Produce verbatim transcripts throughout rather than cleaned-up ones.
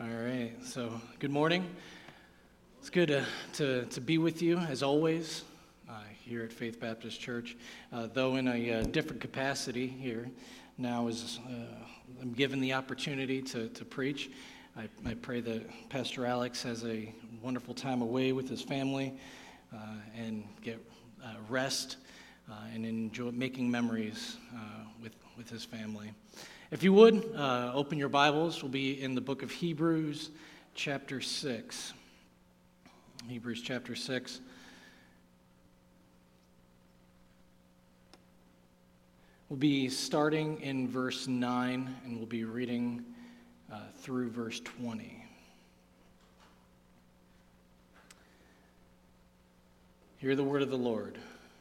All right, so good morning. It's good to, to, to be with you, as always, uh, here at Faith Baptist Church, uh, though in a uh, different capacity here. Now as uh, I'm given the opportunity to, to preach, I, I pray that Pastor Alex has a wonderful time away with his family uh, and get uh, rest uh, and enjoy making memories uh, with, with his family. If you would, uh, open your Bibles. We'll be in the book of Hebrews, chapter six. Hebrews, chapter six. We'll be starting in verse nine, and we'll be reading uh, through verse twenty. Hear the word of the Lord.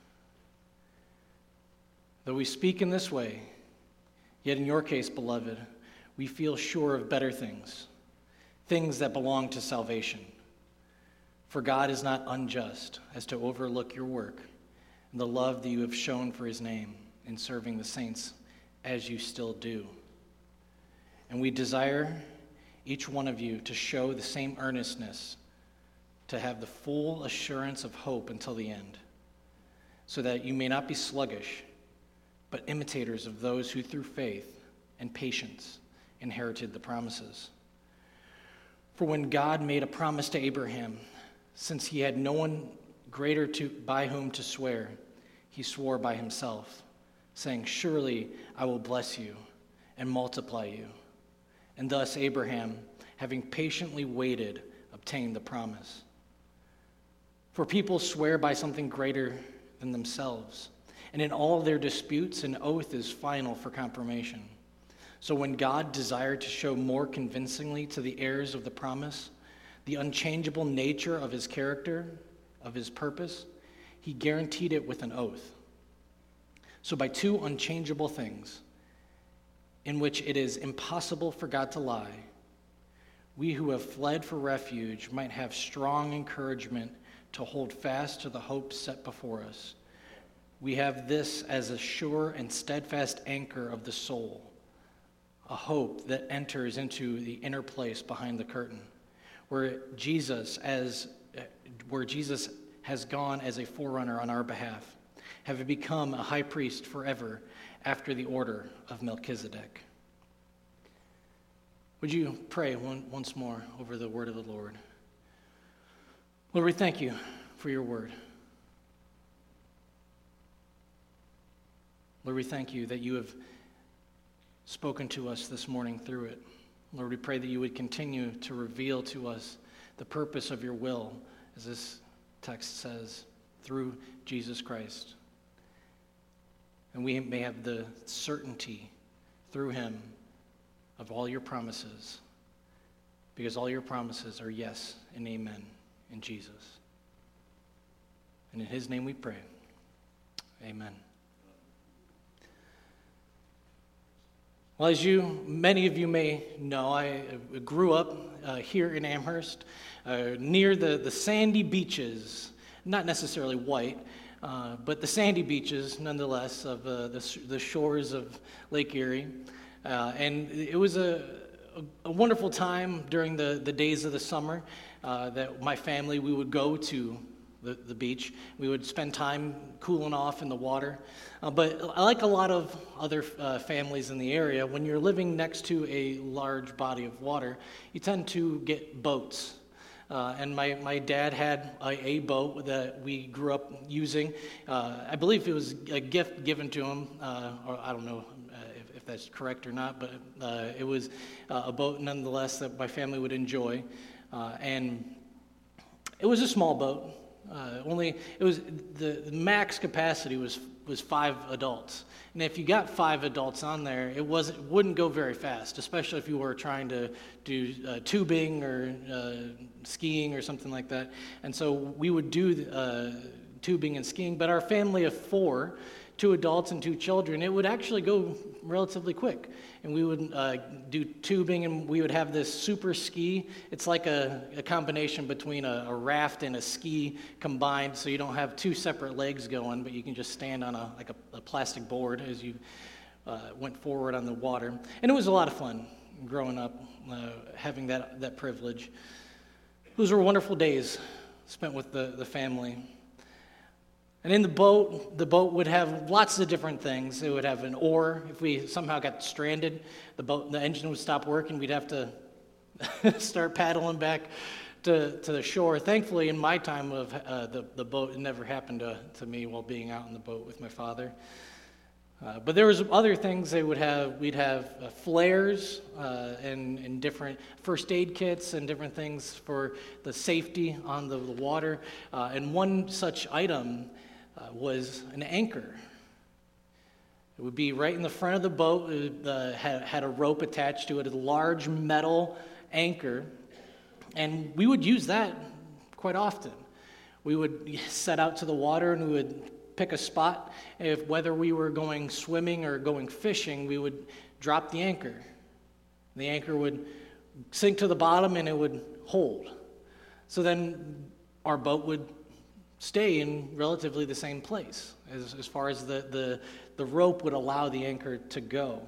Though we speak in this way, yet in your case, beloved, we feel sure of better things, things that belong to salvation. For God is not unjust as to overlook your work and the love that you have shown for his name in serving the saints as you still do. And we desire each one of you to show the same earnestness, to have the full assurance of hope until the end, so that you may not be sluggish, but imitators of those who through faith and patience inherited the promises. For when God made a promise to Abraham, since he had no one greater to, by whom to swear, he swore by himself, saying, "Surely I will bless you and multiply you." And thus Abraham, having patiently waited, obtained the promise. For people swear by something greater than themselves, and in all their disputes, an oath is final for confirmation. So when God desired to show more convincingly to the heirs of the promise the unchangeable nature of his character, of his purpose, he guaranteed it with an oath. So by two unchangeable things, in which it is impossible for God to lie, we who have fled for refuge might have strong encouragement to hold fast to the hope set before us. We have this as a sure and steadfast anchor of the soul, a hope that enters into the inner place behind the curtain, where Jesus, as where Jesus has gone as a forerunner on our behalf, having become a high priest forever after the order of Melchizedek. Would you pray one, once more over the word of the Lord? Lord, we thank you for your word. Lord, we thank you that you have spoken to us this morning through it. Lord, we pray that you would continue to reveal to us the purpose of your will, as this text says, through Jesus Christ. And we may have the certainty through him of all your promises, because all your promises are yes and amen in Jesus. And in his name we pray. Amen. Well, as you, many of you may know, I grew up uh, here in Amherst, uh, near the, the sandy beaches, not necessarily white, uh, but the sandy beaches, nonetheless, of uh, the, the shores of Lake Erie. Uh, and it was a, a, a wonderful time during the, the days of the summer uh, that my family, we would go to The, the beach. We would spend time cooling off in the water. Uh, but like a lot of other uh, families in the area, when you're living next to a large body of water, you tend to get boats. Uh, and my, my dad had a, a boat that we grew up using. Uh, I believe it was a gift given to him, uh, or I don't know uh, if, if that's correct or not, but uh, it was uh, a boat nonetheless that my family would enjoy. Uh, and it was a small boat. Uh, only it was the, the max capacity was was five adults, and if you got five adults on there, it wasn't wouldn't go very fast, especially if you were trying to do uh, tubing or uh, skiing or something like that. And so we would do uh, tubing and skiing, but our family of four, two adults and two children, it would actually go relatively quick. And we would uh, do tubing, and we would have this super ski. It's like a, a combination between a, a raft and a ski combined, so you don't have two separate legs going, but you can just stand on a like a, a plastic board as you uh, went forward on the water. And it was a lot of fun. growing up, uh, having that, that privilege. Those were wonderful days spent with the, the family. And in the boat, the boat would have lots of different things. It would have an oar. If we somehow got stranded, the boat, the engine would stop working. We'd have to start paddling back to, to the shore. Thankfully, in my time of uh, the, the boat, it never happened to, to me while being out in the boat with my father. Uh, but there was other things they would have. We'd have uh, flares uh, and, and different first aid kits and different things for the safety on the, the water. Uh, and one such item uh, was an anchor. It would be right in the front of the boat. It uh, had, had a rope attached to it, a large metal anchor. And we would use that quite often. We would set out to the water and we would pick a spot. If whether we were going swimming or going fishing, we would drop the anchor. The anchor would sink to the bottom and it would hold. So then our boat would stay in relatively the same place as, as far as the, the, the rope would allow the anchor to go.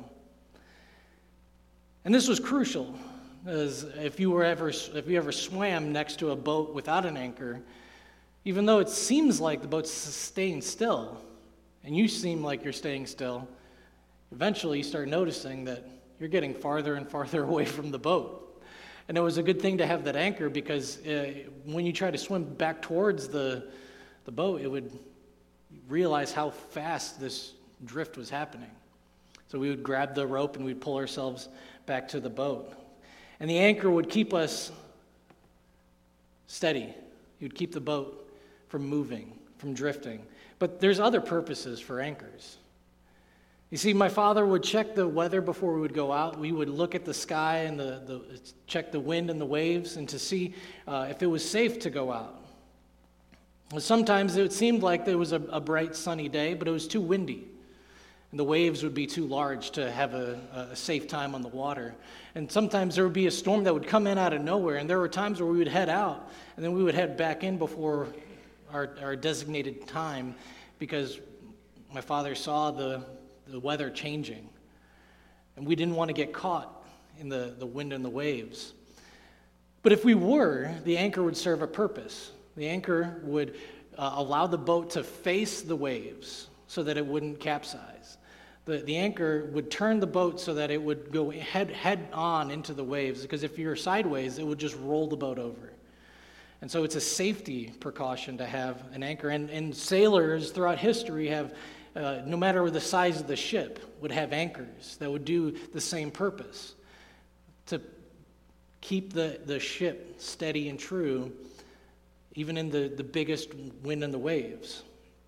And this was crucial. As if you were ever if you ever swam next to a boat without an anchor, even though it seems like the boat's staying still, and you seem like you're staying still, eventually you start noticing that you're getting farther and farther away from the boat. And it was a good thing to have that anchor because uh, when you try to swim back towards the the boat, it would realize how fast this drift was happening. So we would grab the rope and we'd pull ourselves back to the boat. And the anchor would keep us steady. It would keep the boat from moving, from drifting. But there's other purposes for anchors. You see, my father would check the weather before we would go out. We would look at the sky and the, the check the wind and the waves and to see uh, if it was safe to go out. Sometimes it seemed like there was a, a bright sunny day, but it was too windy. And the waves would be too large to have a, a safe time on the water. And sometimes there would be a storm that would come in out of nowhere, and there were times where we would head out, and then we would head back in before our, our designated time because my father saw the, the weather changing. And we didn't want to get caught in the, the wind and the waves. But if we were, the anchor would serve a purpose. The anchor would uh, allow the boat to face the waves so that it wouldn't capsize. The, the anchor would turn the boat so that it would go head, head on into the waves, because if you're sideways, it would just roll the boat over. And so it's a safety precaution to have an anchor. And, and sailors throughout history have, uh, no matter the size of the ship, would have anchors that would do the same purpose, to keep the, the ship steady and true, even in the, the biggest wind and the waves.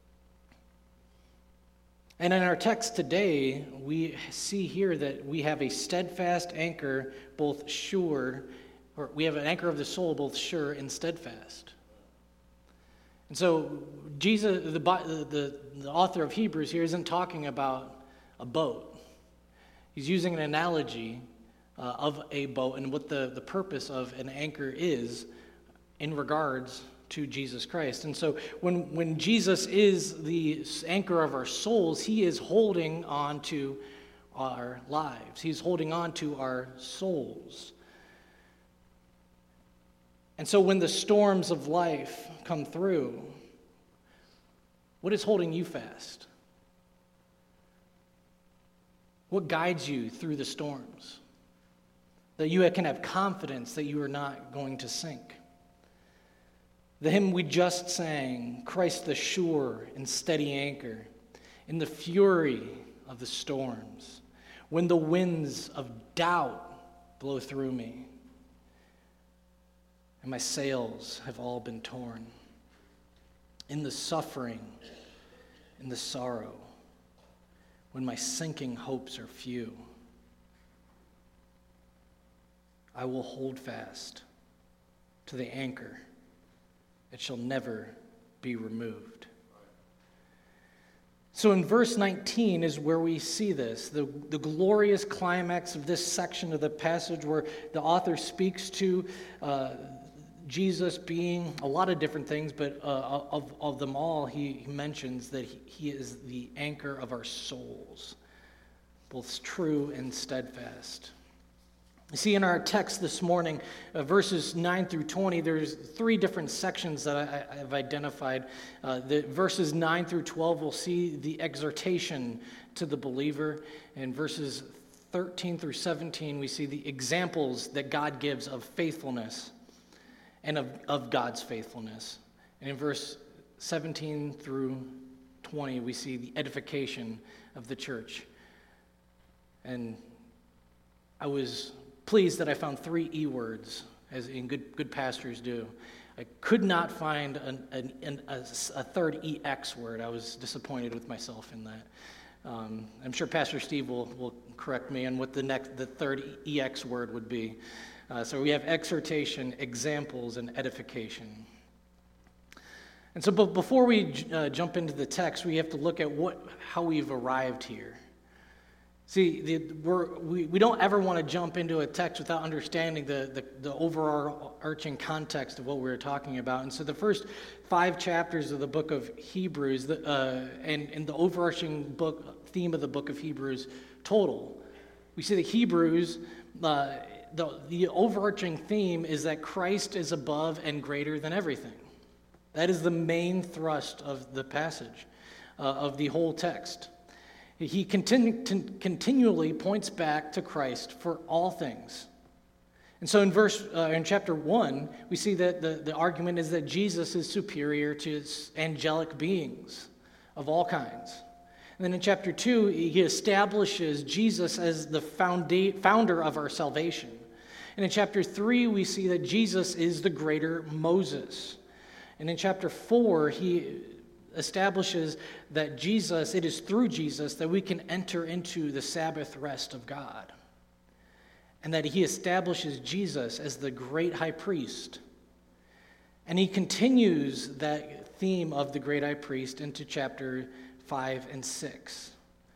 And in our text today, we see here that we have a steadfast anchor, both sure, or we have an anchor of the soul, both sure and steadfast. And so Jesus, the, the, the author of Hebrews here, isn't talking about a boat. He's using an analogy uh, of a boat and what the, the purpose of an anchor is in regards to Jesus Christ. And so when, when Jesus is the anchor of our souls, he is holding on to our lives. He's holding on to our souls. And so when the storms of life come through, what is holding you fast? What guides you through the storms? That you can have confidence that you are not going to sink. The hymn we just sang, Christ the sure and steady anchor, in the fury of the storms, when the winds of doubt blow through me, and my sails have all been torn, in the suffering, in the sorrow, when my sinking hopes are few, I will hold fast to the anchor. It shall never be removed. So in verse nineteen is where we see this, the, the glorious climax of this section of the passage where the author speaks to uh, Jesus being a lot of different things, but uh, of, of them all, he, he mentions that he, he is the anchor of our souls, both true and steadfast. You see, in our text this morning, uh, verses nine through twenty, there's three different sections that I, I have identified. Uh, the verses nine through twelve, we'll see the exhortation to the believer. And verses thirteen through seventeen, we see the examples that God gives of faithfulness and of, of God's faithfulness. And in verse seventeen through twenty, we see the edification of the church. And I was pleased that I found three E words, as in good good pastors do. I could not find an, an, an, a, a third E X word. I was disappointed with myself in that. Um, I'm sure Pastor Steve will, will correct me on what the next, the third E X word would be. Uh, so we have exhortation, examples, and edification. And so, but before we uh, jump into the text, we have to look at what how we've arrived here. See, the, we're, we, we don't ever want to jump into a text without understanding the, the, the overarching context of what we're talking about. And so the first five chapters of the book of Hebrews, the, uh, and, and the overarching book theme of the book of Hebrews total, we see the Hebrews, uh, the, the overarching theme is that Christ is above and greater than everything. That is the main thrust of the passage, uh, of the whole text. He continu- continually points back to Christ for all things. And so in verse, uh, in chapter one, we see that the, the argument is that Jesus is superior to angelic beings of all kinds. And then in chapter two, he establishes Jesus as the founda- founder of our salvation. And in chapter three, we see that Jesus is the greater Moses. And in chapter four, he establishes that Jesus, it is through Jesus that we can enter into the Sabbath rest of God. And that he establishes Jesus as the great high priest. And he continues that theme of the great high priest into chapter five and six.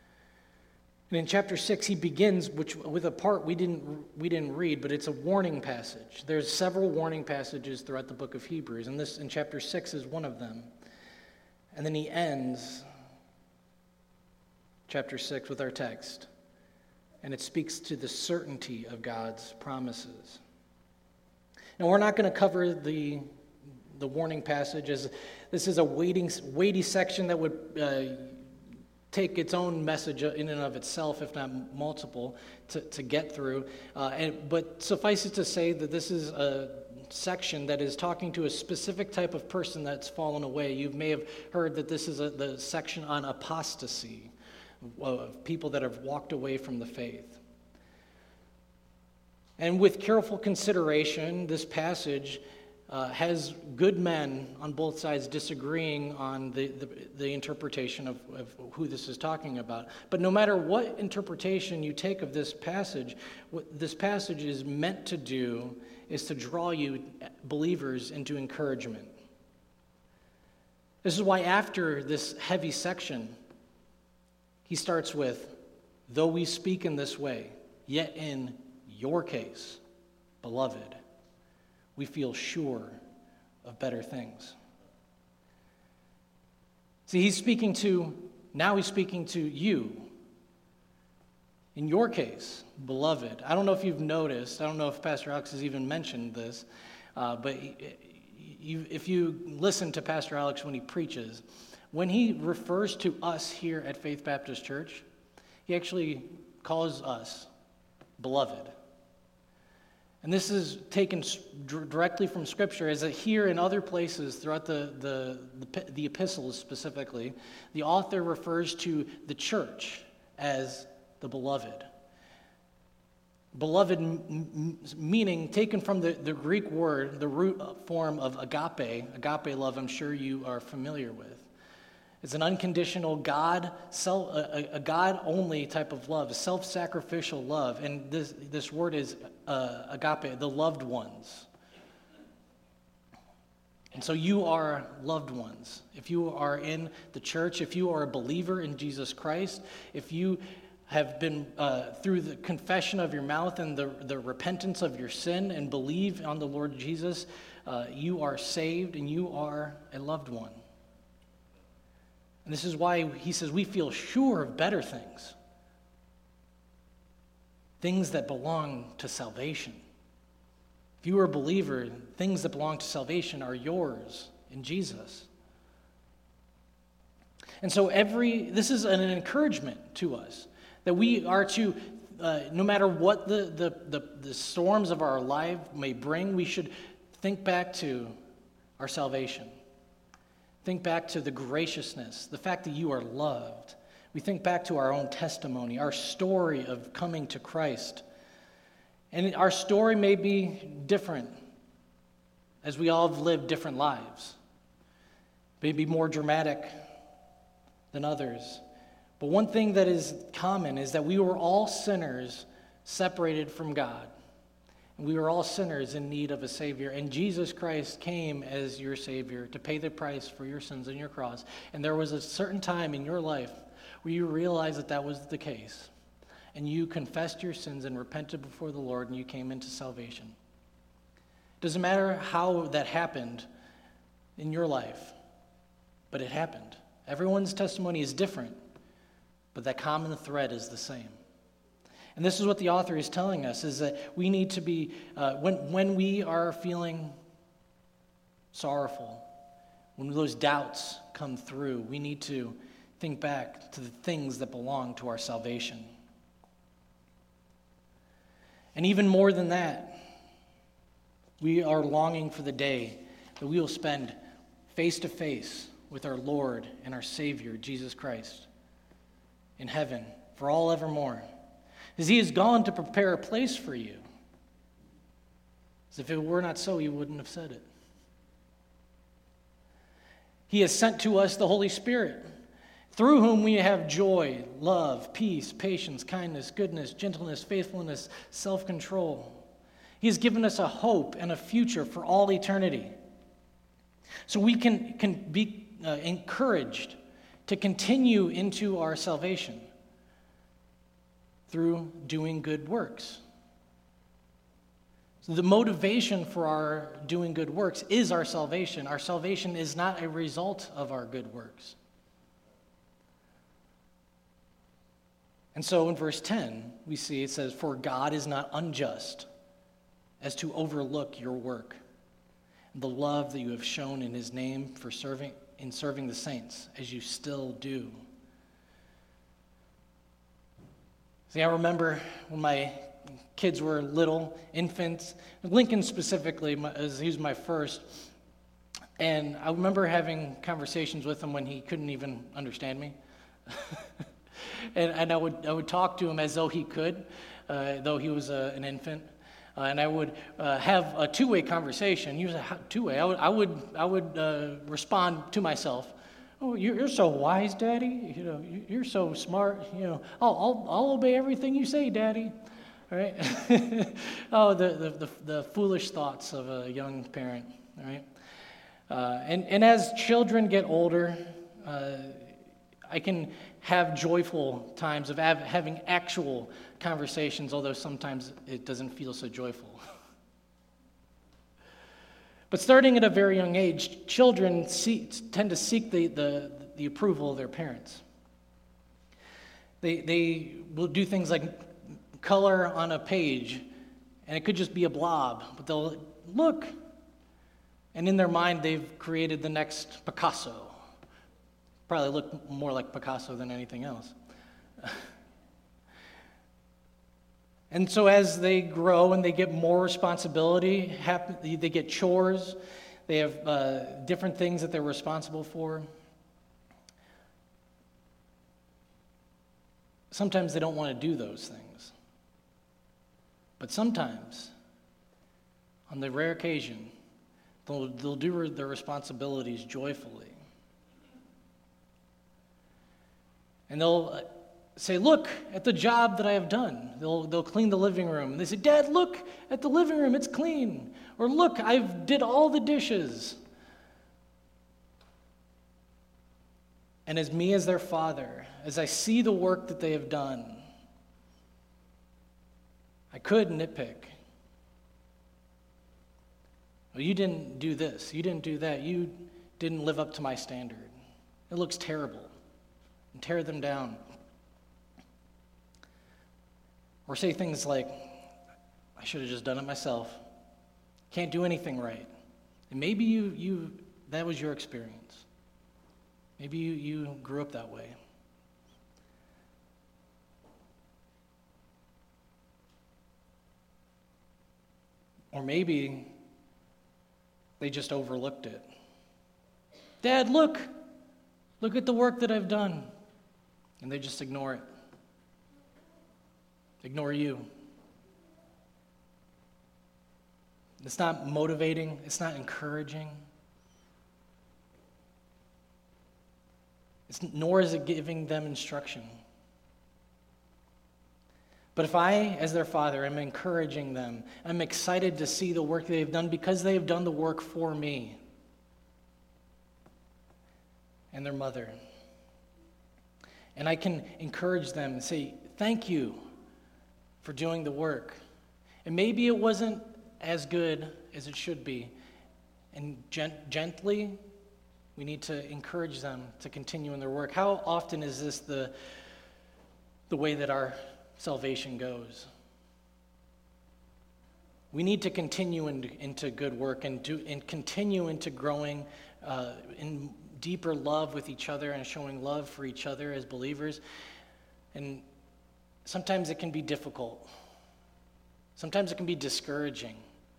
And in chapter six, he begins which with a part we didn't we didn't read, but it's a warning passage. There's several warning passages throughout the book of Hebrews, and this in chapter six is one of them. And then he ends chapter six with our text, and it speaks to the certainty of God's promises. Now, we're not going to cover the, the warning passage, as this is a weighty, weighty section that would uh, take its own message in and of itself, if not multiple, to, to get through. Uh, and, but suffice it to say that this is a section that is talking to a specific type of person that's fallen away. You may have heard that this is a, the section on apostasy, of people that have walked away from the faith. And with careful consideration, this passage uh, has good men on both sides disagreeing on the, the, the interpretation of, of who this is talking about. But no matter what interpretation you take of this passage, what this passage is meant to do is to draw you, believers, into encouragement. This is why after this heavy section, he starts with, though we speak in this way, yet in your case, beloved, we feel sure of better things. See, he's speaking to, now he's speaking to you. In your case, beloved, I don't know if you've noticed, I don't know if Pastor Alex has even mentioned this, uh, but you, if you listen to Pastor Alex when he preaches, when he refers to us here at Faith Baptist Church, he actually calls us beloved. And this is taken directly from Scripture, as that here and other places throughout the, the, the, the epistles specifically, the author refers to the church as the beloved. Beloved m- m- meaning taken from the, the Greek word, the root form of agape. Agape love, I'm sure you are familiar with. It's an unconditional God, self, a, a God-only type of love, a self-sacrificial love. And this, this word is uh, agape, the loved ones. And so you are loved ones. If you are in the church, if you are a believer in Jesus Christ, if you have been, uh, through the confession of your mouth and the, the repentance of your sin and believe on the Lord Jesus, uh, you are saved and you are a loved one. And this is why he says we feel sure of better things. things that belong to salvation. If you are a believer, things that belong to salvation are yours in Jesus. And so every this is an encouragement to us that we are to, uh, no matter what the, the, the, the storms of our life may bring, we should think back to our salvation. Think back to the graciousness, the fact that you are loved. We think back to our own testimony, our story of coming to Christ. And our story may be different, as we all have lived different lives. Maybe more dramatic than others. But one thing that is common is that we were all sinners separated from God. And we were all sinners in need of a Savior. And Jesus Christ came as your Savior to pay the price for your sins on your cross. And there was a certain time in your life where you realized that that was the case. And you confessed your sins and repented before the Lord, and you came into salvation. Doesn't matter how that happened in your life, but it happened. Everyone's testimony is different, but that common thread is the same. And this is what the author is telling us, is that we need to be, uh, when, when we are feeling sorrowful, when those doubts come through, we need to think back to the things that belong to our salvation. And even more than that, we are longing for the day that we will spend face to face with our Lord and our Savior, Jesus Christ, in heaven for all evermore. As he has gone to prepare a place for you. As if it were not so, he wouldn't have said it. He has sent to us the Holy Spirit, through whom we have joy, love, peace, patience, kindness, goodness, gentleness, faithfulness, self-control. He has given us a hope and a future for all eternity. So we can, can be uh, encouraged to continue into our salvation through doing good works. So the motivation for our doing good works is our salvation. Our salvation is not a result of our good works. And so in verse ten, we see it says, "For God is not unjust as to overlook your work, and the love that you have shown in his name for serving in serving the saints, as you still do." See, I remember when my kids were little, infants, Lincoln specifically, as he was my first, and I remember having conversations with him when he couldn't even understand me. and, and I would I would talk to him as though he could, uh, though he was uh, an infant. Uh, and I would uh, have a two-way conversation. Usually, two-way. I would, I would, I would uh, respond to myself. "Oh, you're so wise, Daddy. You know, you're so smart. You know, I'll, I'll, I'll obey everything you say, Daddy." All right. oh, the, the the the foolish thoughts of a young parent. All right. Uh, and and as children get older, uh, I can have joyful times of have, having actual conversations, although sometimes it doesn't feel so joyful. But starting at a very young age, children see, tend to seek the, the, the approval of their parents. They, they will do things like color on a page, and it could just be a blob, but they'll look, and in their mind they've created the next Picasso. Probably look more like Picasso than anything else. And so as they grow and they get more responsibility, happen, they get chores, they have uh, different things that they're responsible for. Sometimes they don't want to do those things. But sometimes, on the rare occasion, they'll, they'll do their responsibilities joyfully. And they'll say, "Look at the job that I have done." They'll, they'll clean the living room. And they say, "Dad, look at the living room, it's clean." Or, "Look, I've did all the dishes." And as me as their father, as I see the work that they have done, I could nitpick. "Well, you didn't do this, you didn't do that, you didn't live up to my standard. It looks terrible." And tear them down. Or say things like, I should have just done it myself. Can't do anything right. And maybe you, you that was your experience. Maybe you, you grew up that way. Or maybe they just overlooked it. Dad, look! Look at the work that I've done. And they just ignore it. Ignore you. It's not motivating. It's not encouraging. It's, nor is it giving them instruction. But if I, as their father, am encouraging them, I'm excited to see the work they've done because they have done the work for me and their mother. And I can encourage them and say, thank you for doing the work. And maybe it wasn't as good as it should be. And gent- gently, we need to encourage them to continue in their work. How often is this the, the way that our salvation goes? We need to continue in, into good work and, do, and continue into growing uh, in deeper love with each other and showing love for each other as believers. And sometimes it can be difficult. Sometimes it can be discouraging.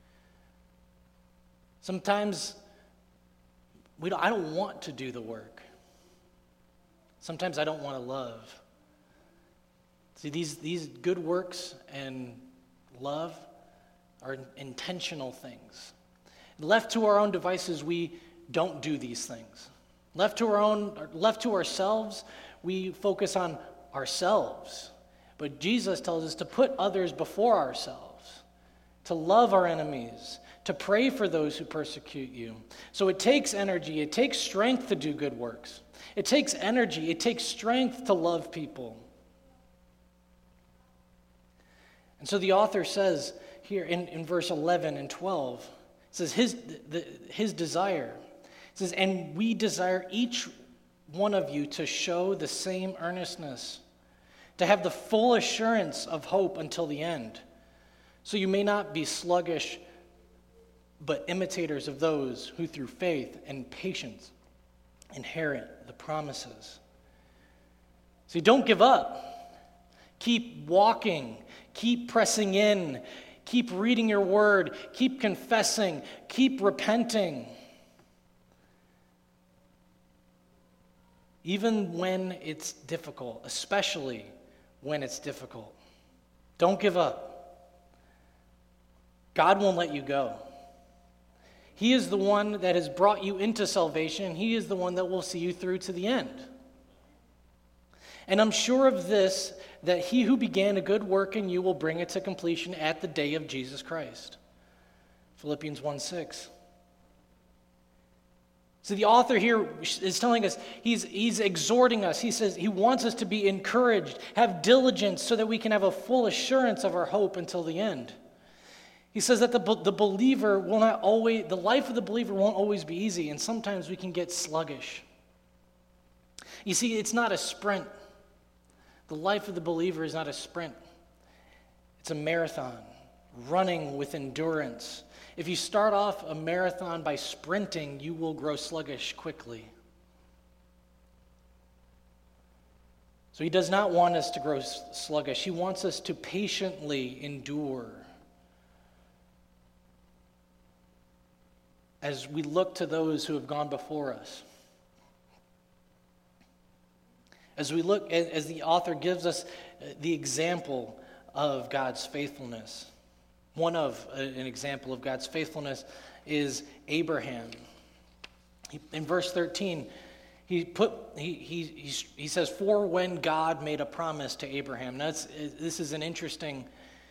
Sometimes we don't, I don't want to do the work. Sometimes I don't want to love. See, these, these good works and love are intentional things. Left to our own devices, we don't do these things. Left to our own, left to ourselves, we focus on ourselves. But Jesus tells us to put others before ourselves, to love our enemies, to pray for those who persecute you. So it takes energy, it takes strength to do good works. It takes energy, it takes strength to love people. And so the author says here in, in verse eleven and twelve, it says his, the, his desire, it says, and we desire each one of you to show the same earnestness, to have the full assurance of hope until the end, so you may not be sluggish, but imitators of those who through faith and patience inherit the promises. See, don't give up. Keep walking. Keep pressing in. Keep reading your word. Keep confessing. Keep repenting. Even when it's difficult, especially when it's difficult. Don't give up. God won't let you go. He is the one that has brought you into salvation. He is the one that will see you through to the end. And I'm sure of this, that he who began a good work in you will bring it to completion at the day of Jesus Christ. Philippians one six. So the author here is telling us, he's, he's exhorting us. He says he wants us to be encouraged, have diligence so that we can have a full assurance of our hope until the end. He says that the, the believer will not always, the life of the believer won't always be easy, and sometimes we can get sluggish. You see, it's not a sprint. The life of the believer is not a sprint. It's a marathon, running with endurance. If you start off a marathon by sprinting, you will grow sluggish quickly. So he does not want us to grow sluggish. He wants us to patiently endure as we look to those who have gone before us. As we look, as the author gives us the example of God's faithfulness. One of an example of God's faithfulness is Abraham. He, in verse thirteen, he put he he he, he says, "For when God made a promise to Abraham." Now, it's, this is an interesting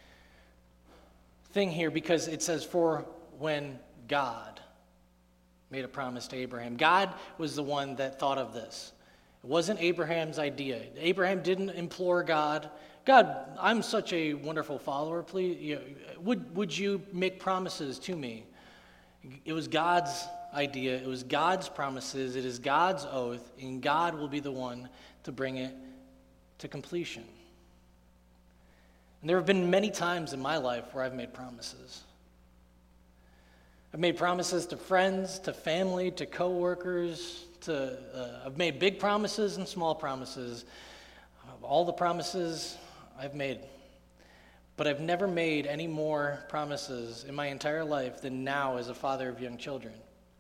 thing here because it says, "For when God made a promise to Abraham." God was the one that thought of this. It wasn't Abraham's idea. Abraham didn't implore God, God, I'm such a wonderful follower, please, you know, would, would you make promises to me? It was God's idea. It was God's promises. It is God's oath, and God will be the one to bring it to completion. And there have been many times in my life where I've made promises. I've made promises to friends, to family, to coworkers, to uh, I've made big promises and small promises. All the promises I've made. But I've never made any more promises in my entire life than now as a father of young children.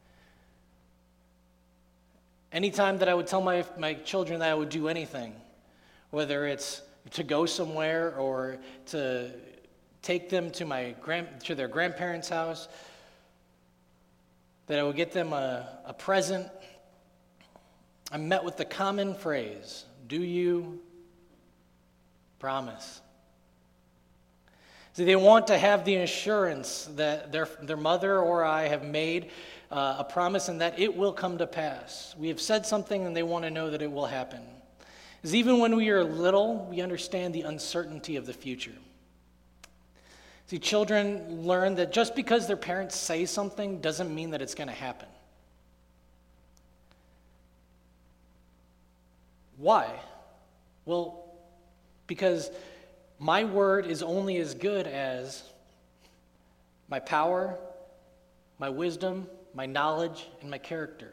Anytime that I would tell my, my children that I would do anything, whether it's to go somewhere or to take them to my grand, to their grandparents' house, that I would get them a, a present, I'm met with the common phrase, do you promise? See, they want to have the assurance that their, their mother or I have made uh, a promise and that it will come to pass. We have said something and they want to know that it will happen. Because even when we are little, we understand the uncertainty of the future. See, children learn that just because their parents say something doesn't mean that it's going to happen. Why? Well, because my word is only as good as my power, my wisdom, my knowledge, and my character.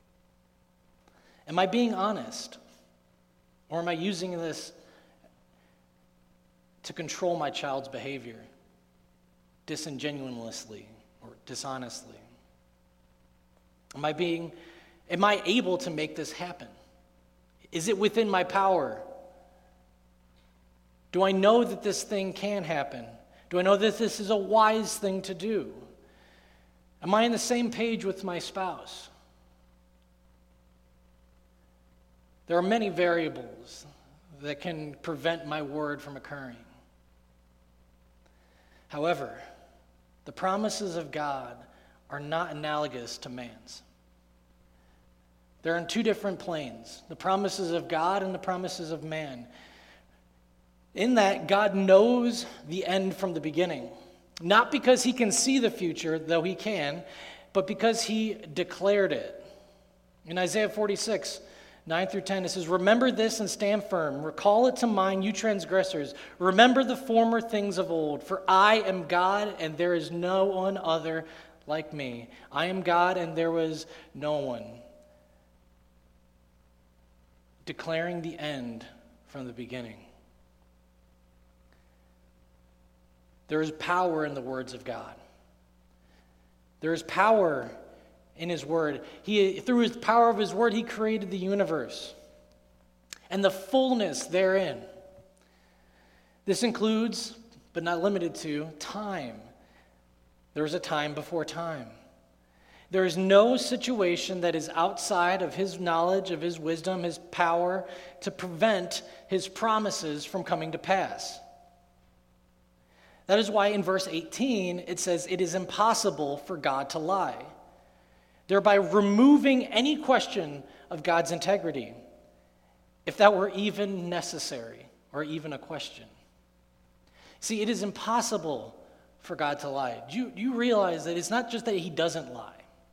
Am I being honest? Or am I using this to control my child's behavior disingenuously or dishonestly? Am I being, am I able to make this happen? Is it within my power? Do I know that this thing can happen? Do I know that this is a wise thing to do? Am I on the same page with my spouse? There are many variables that can prevent my word from occurring. However, the promises of God are not analogous to man's. They're on two different planes, the promises of God and the promises of man. In that, God knows the end from the beginning. Not because he can see the future, though he can, but because he declared it. In Isaiah forty-six, nine through ten, it says, "Remember this and stand firm. Recall it to mind, you transgressors. Remember the former things of old. For I am God, and there is no one other like me. I am God, and there was no one." Declaring the end from the beginning. There is power in the words of God. There is power in his word. He, through his power of his word, he created the universe and the fullness therein. This includes, but not limited to, time. There is a time before time. There is no situation that is outside of his knowledge, of his wisdom, his power to prevent his promises from coming to pass. That is why in verse eighteen it says it is impossible for God to lie, thereby removing any question of God's integrity, if that were even necessary or even a question. See, it is impossible for God to lie. Do you, do you realize that it's not just that he doesn't lie?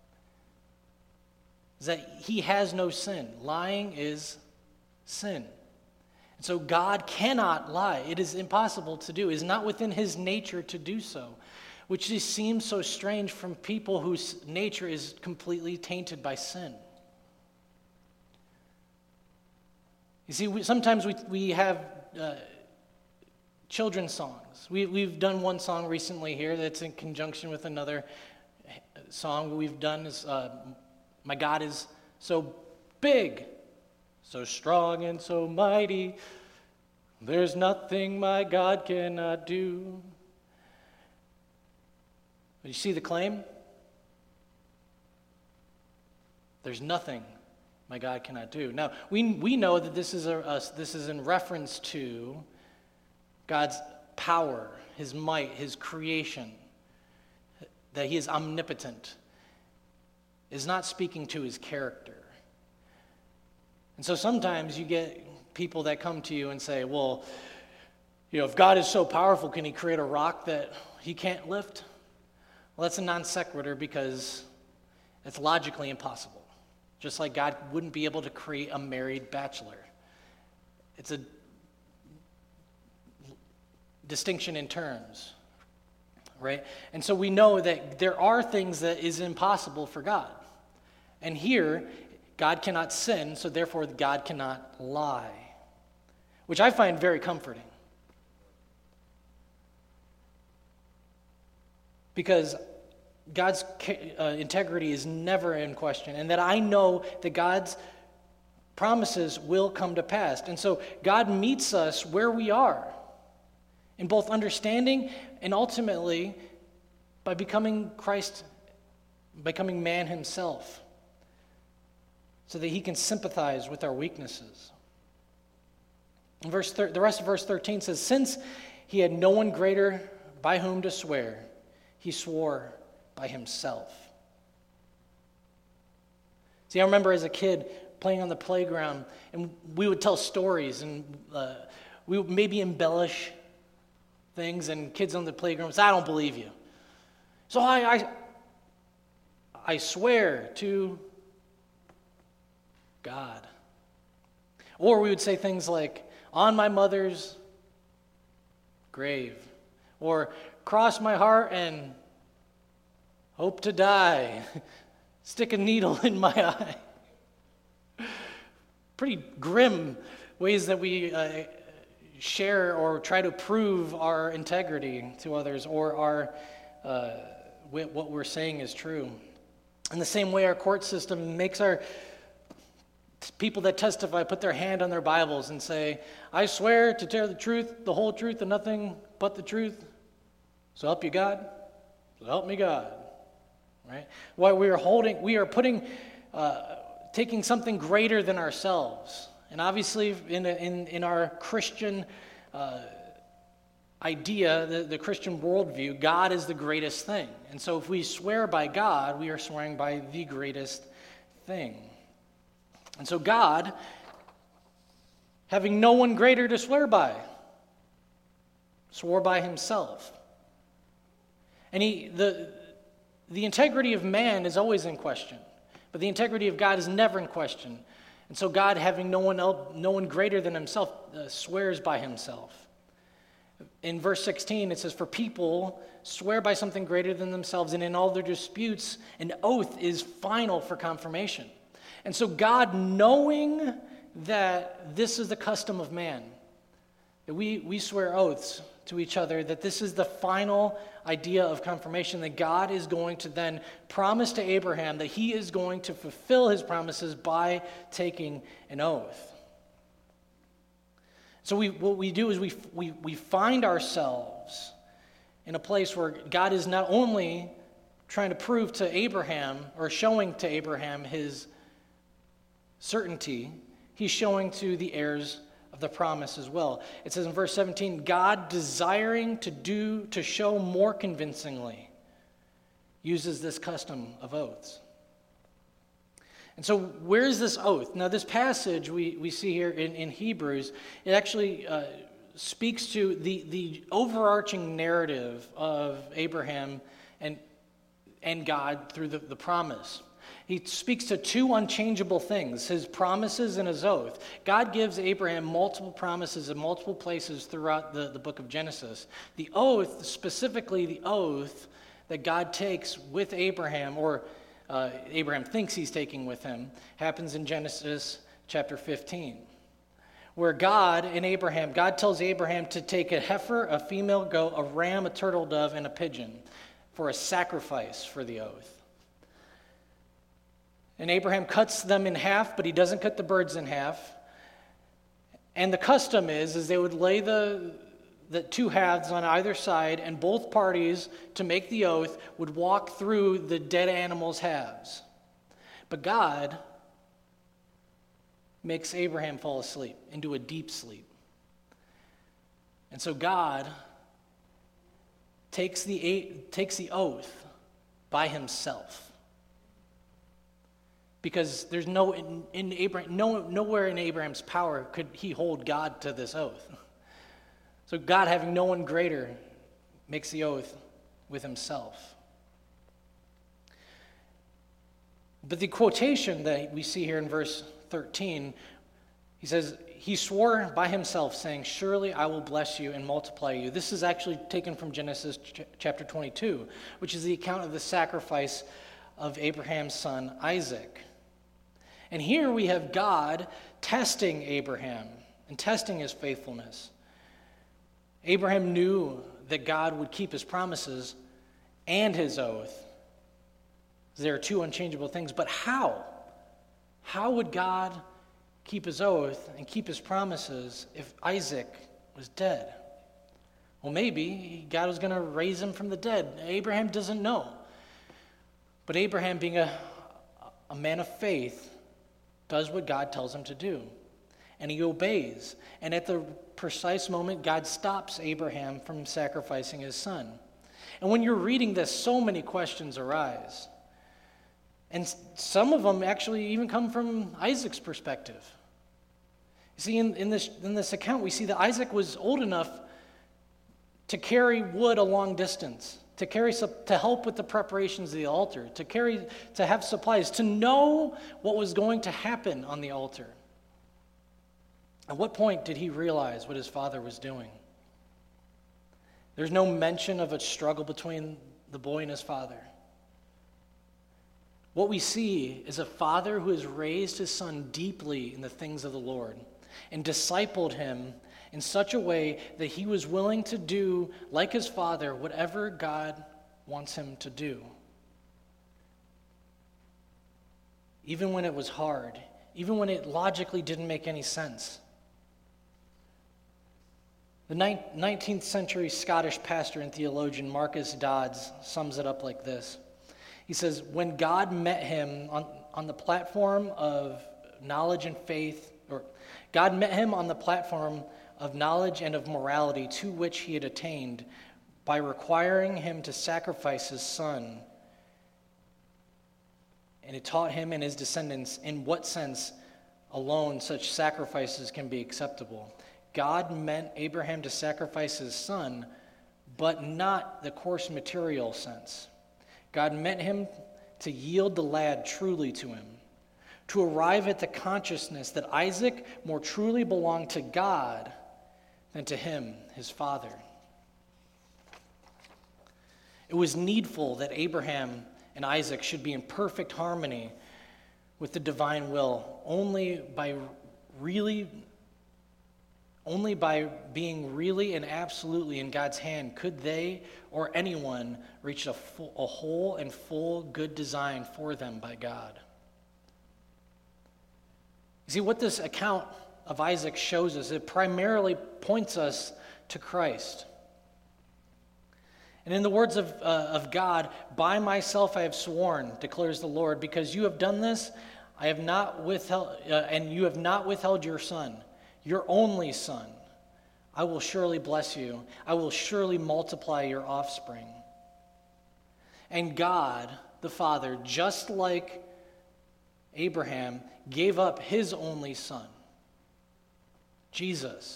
It's that he has no sin. Lying is sin. And so God cannot lie. It is impossible to do. It is not within his nature to do so, which just seems so strange from people whose nature is completely tainted by sin. You see, we, sometimes we, we have uh, children's songs. We, we've done one song recently here that's in conjunction with another song we've done. Is uh, My God is so big, so strong and so mighty, there's nothing my God cannot do. But you see the claim? There's nothing my God cannot do. Now, we we know that this is a, a this is in reference to God's power, his might, his creation, that he is omnipotent, is not speaking to his character. And so sometimes you get people that come to you and say, well, you know, if God is so powerful, can he create a rock that he can't lift? Well, that's a non sequitur because it's logically impossible. Just like God wouldn't be able to create a married bachelor. It's a distinction in terms, right? And so we know that there are things that is impossible for God. And here, God cannot sin, so therefore God cannot lie, which I find very comforting. Because God's uh, integrity is never in question, and that I know that God's promises will come to pass. And so God meets us where we are, in both understanding and ultimately by becoming Christ, becoming man himself, so that he can sympathize with our weaknesses. In verse thir- the rest of verse thirteen says, since he had no one greater by whom to swear, he swore by himself. See, I remember as a kid playing on the playground, and we would tell stories, and uh, we would maybe embellish things, and kids on the playground would say, I don't believe you. So I, I, I swear to God. Or we would say things like, on my mother's grave, or cross my heart and hope to die, stick a needle in my eye. Pretty grim ways that we uh, share or try to prove our integrity to others, or our uh, what we're saying is true. In the same way, our court system makes our people that testify put their hand on their Bibles and say, I swear to tell the truth, the whole truth, and nothing but the truth. So help you God. So help me God. Right? While we are holding, we are putting, uh, taking something greater than ourselves. And obviously, in in in our Christian uh, idea, the, the Christian worldview, God is the greatest thing. And so if we swear by God, we are swearing by the greatest thing. And so God, having no one greater to swear by, swore by himself. And he the the integrity of man is always in question, but the integrity of God is never in question. And so God, having no one else, no one greater than himself, uh, swears by himself. In verse sixteen, it says, for people swear by something greater than themselves, and in all their disputes, an oath is final for confirmation. And so God, knowing that this is the custom of man, that we, we swear oaths to each other, that this is the final idea of confirmation, that God is going to then promise to Abraham that he is going to fulfill his promises by taking an oath. So we, what we do is we, we, we find ourselves in a place where God is not only trying to prove to Abraham, or showing to Abraham his certainty, he's showing to the heirs of the promise as well. It says in verse seventeen, God, desiring to do, to show more convincingly, uses this custom of oaths. And so where is this oath? Now this passage we, we see here in, in Hebrews, it actually uh, speaks to the, the overarching narrative of Abraham and, and God through the, the promise. He speaks to two unchangeable things, his promises and his oath. God gives Abraham multiple promises in multiple places throughout the, the book of Genesis. The oath, specifically the oath that God takes with Abraham, or uh, Abraham thinks he's taking with him, happens in Genesis chapter fifteen, where God and Abraham, God tells Abraham to take a heifer, a female goat, a ram, a turtle dove, and a pigeon for a sacrifice for the oath. And Abraham cuts them in half, but he doesn't cut the birds in half. And the custom is, is they would lay the, the two halves on either side, and both parties, to make the oath, would walk through the dead animal's halves. But God makes Abraham fall asleep, into a deep sleep. And so God takes the, takes the oath by himself. Because there's no in, in Abraham, no, nowhere in Abraham's power could he hold God to this oath. So God, having no one greater, makes the oath with himself. But the quotation that we see here in verse thirteen, He says, he swore by himself, saying, surely I will bless you and multiply you. This is actually taken from Genesis ch- chapter twenty-two, which is the account of the sacrifice of Abraham's son Isaac. And here we have God testing Abraham and testing his faithfulness. Abraham knew that God would keep his promises and his oath. There are two unchangeable things, but how? How would God keep his oath and keep his promises if Isaac was dead? Well, maybe God was going to raise him from the dead. Abraham doesn't know. But Abraham, being a, a man of faith, does what God tells him to do. And he obeys. And at the precise moment, God stops Abraham from sacrificing his son. And when you're reading this, so many questions arise. And some of them actually even come from Isaac's perspective. You see, in, in, this, in this account, we see that Isaac was old enough to carry wood a long distance, to carry to help with the preparations of the altar, to carry to have supplies, to know what was going to happen on the altar. At what point did he realize what his father was doing? There's no mention of a struggle between the boy and his father. What we see is a father who has raised his son deeply in the things of the Lord and discipled him in such a way that he was willing to do, like his father, whatever God wants him to do. Even when it was hard, even when it logically didn't make any sense. The nineteenth century Scottish pastor and theologian Marcus Dodds sums it up like this. He says, when God met him on, on the platform of knowledge and faith, or God met him on the platform of knowledge and of morality to which he had attained by requiring him to sacrifice his son. And it taught him and his descendants in what sense alone such sacrifices can be acceptable. God meant Abraham to sacrifice his son, but not the coarse material sense. God meant him to yield the lad truly to him, to arrive at the consciousness that Isaac more truly belonged to God than to him, his father. It was needful that Abraham and Isaac should be in perfect harmony with the divine will. Only by really, only by being really and absolutely in God's hand could they or anyone reach a, full, a whole and full good design for them by God. You see, what this account of Isaac shows us, it primarily points us to Christ. And in the words of, uh, of God, by myself I have sworn, declares the Lord, because you have done this, I have not withheld, uh, and you have not withheld your son, your only son. I will surely bless you. I will surely multiply your offspring. And God, the Father, just like Abraham, gave up his only son, Jesus.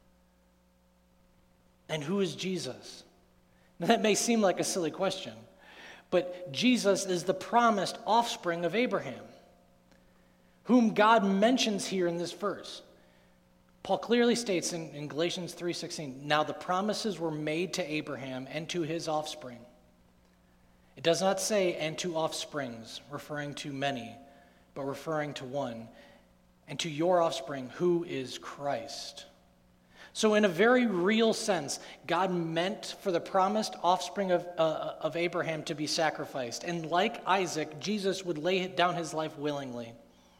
And who is Jesus? Now, that may seem like a silly question, but Jesus is the promised offspring of Abraham, whom God mentions here in this verse. Paul clearly states in, in Galatians three sixteen, now the promises were made to Abraham and to his offspring. It does not say, and to offsprings, referring to many, but referring to one, and to your offspring, who is Christ. So in a very real sense, God meant for the promised offspring of, uh, of Abraham to be sacrificed. And like Isaac, Jesus would lay down his life willingly.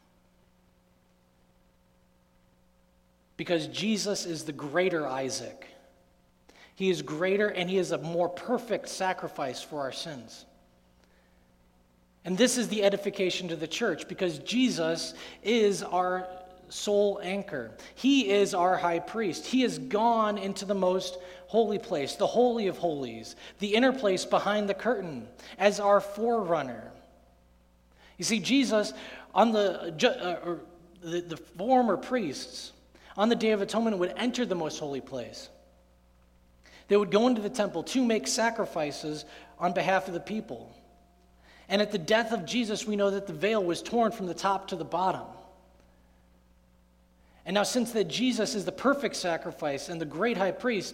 Because Jesus is the greater Isaac. He is greater and he is a more perfect sacrifice for our sins. And this is the edification to the church because Jesus is our sole anchor. He is our high priest. He has gone into the most holy place, the Holy of Holies, the inner place behind the curtain, as our forerunner. You see, Jesus, on the, uh, or the, the former priests, on the Day of Atonement, would enter the most holy place. They would go into the temple to make sacrifices on behalf of the people. And at the death of Jesus, we know that the veil was torn from the top to the bottom. And now, since that Jesus is the perfect sacrifice and the great high priest,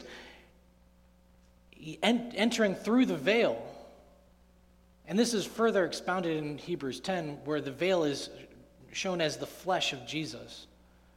he en- entering through the veil, and this is further expounded in Hebrews ten, where the veil is shown as the flesh of Jesus.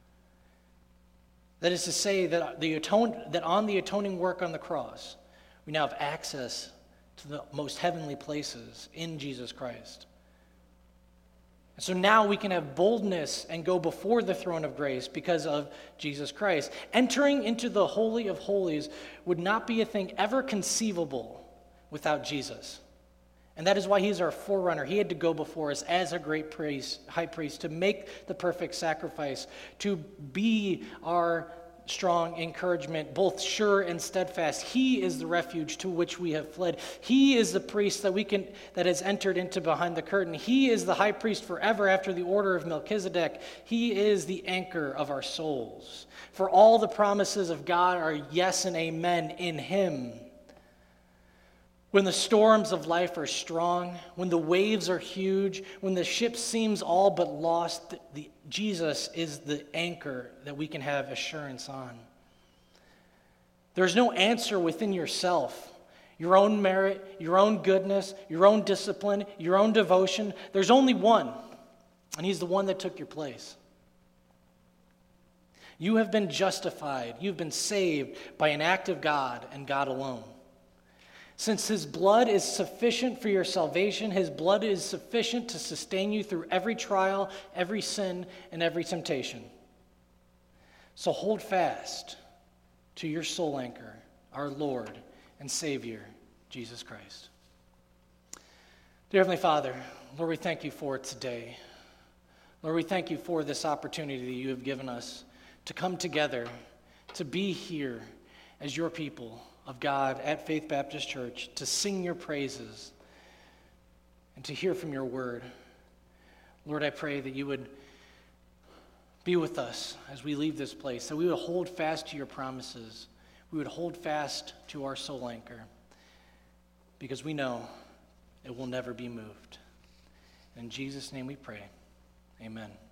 That is to say that the atone, that on the atoning work on the cross, we now have access to the most heavenly places in Jesus Christ. And so now we can have boldness and go before the throne of grace because of Jesus Christ. Entering into the Holy of Holies would not be a thing ever conceivable without Jesus. And that is why he's our forerunner. He had to go before us as a great priest, high priest, to make the perfect sacrifice, to be our strong encouragement, both sure and steadfast. He is the refuge to which we have fled. He is the priest that we can that has entered into behind the curtain. He is the high priest forever after the order of Melchizedek. He is the anchor of our souls. For all the promises of God are yes and amen in him. When the storms of life are strong, when the waves are huge, when the ship seems all but lost, the, the, Jesus is the anchor that we can have assurance on. There's no answer within yourself, your own merit, your own goodness, your own discipline, your own devotion. There's only one, and he's the one that took your place. You have been justified. You've been saved by an act of God and God alone. Since his blood is sufficient for your salvation, his blood is sufficient to sustain you through every trial, every sin, and every temptation. So hold fast to your soul anchor, our Lord and Savior, Jesus Christ. Dear Heavenly Father, Lord, we thank you for today. Lord, we thank you for this opportunity that you have given us to come together, to be here as your people of God at Faith Baptist Church, to sing your praises and to hear from your word. Lord, I pray that you would be with us as we leave this place, that we would hold fast to your promises. We would hold fast to our soul anchor, because we know it will never be moved. In Jesus' name we pray. Amen.